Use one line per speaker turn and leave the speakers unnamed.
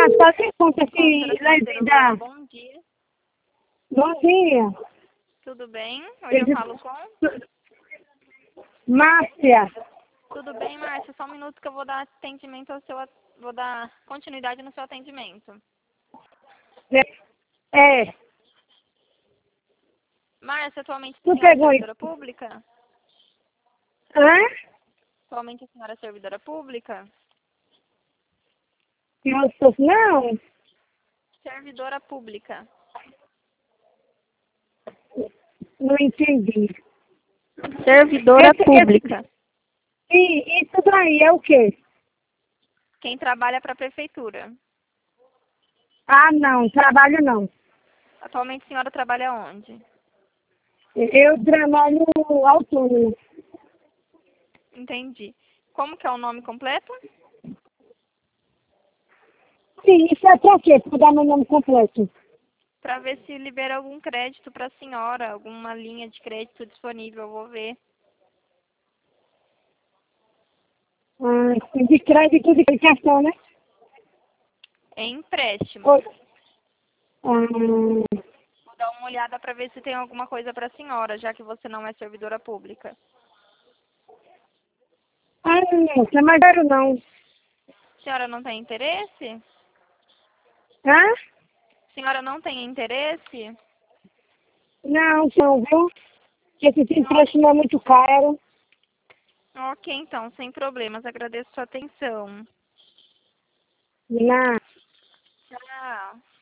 só te conta que
Conselheira, bom dia.
Bom dia.
Tudo bem? Hoje eu falo com...
Márcia.
Tudo bem, Márcia? Só um minuto que eu vou dar atendimento ao seu... Vou dar continuidade no seu atendimento.
É.
Márcia, atualmente a
Tu
senhora é
pegou
servidora
isso?
pública?
Hã?
Atualmente a senhora é servidora pública?
Não.
Servidora pública.
Não entendi.
Servidora pública.
E isso daí é o quê?
Quem trabalha para a prefeitura.
Ah, não. Trabalho não.
Atualmente a senhora trabalha onde?
Eu trabalho autônomo.
Entendi. Como que é o nome completo?
Sim, isso é pra quê? Pra dar meu nome completo.
Para ver se libera algum crédito para a senhora, alguma linha de crédito disponível, eu vou ver.
Ah, de crédito de cartão, né?
É empréstimo.
Oi.
Vou dar uma olhada para ver se tem alguma coisa para a senhora, já que você não é servidora pública.
Não, não é mais caro não.
A senhora não tem interesse?
Hã?
A senhora não tem interesse?
Não, viu? Esse empréstimo é muito caro.
Ok, então, sem problemas. Agradeço sua atenção.
Não.
Tchau.